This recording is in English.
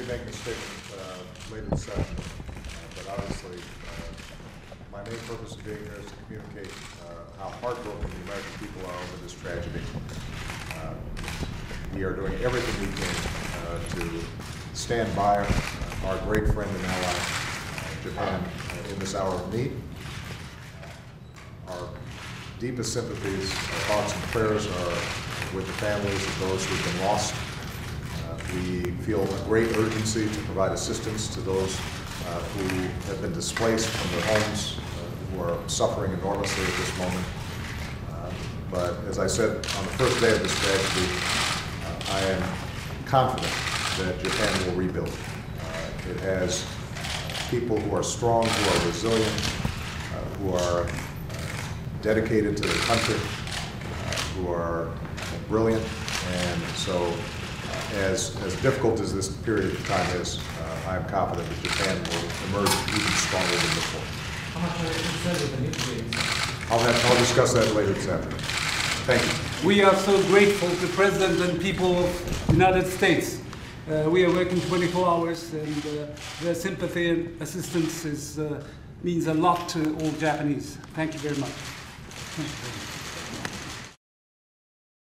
be making a statement later this session, but obviously my main purpose of being here is to communicate how heartbroken the American people are over this tragedy. We are doing everything we can to stand by our great friend and ally, Japan, in this hour of need. Our deepest sympathies, our thoughts and prayers are with the families of those who have been lost. We feel a great urgency to provide assistance to those who have been displaced from their homes, who are suffering enormously at this moment. But as I said on the first day of this tragedy, I am confident that Japan will rebuild. It has people who are strong, who are resilient, who are dedicated to the country, who are brilliant, and so as difficult as this period of time is, I am confident that Japan will emerge even stronger than before. How much are you concerned with the nuclear? I'll discuss that later this afternoon. Thank you. We are so grateful to the President and people of the United States. We are working 24 hours, and their sympathy and assistance means a lot to all Japanese. Thank you very much. Thank you very much.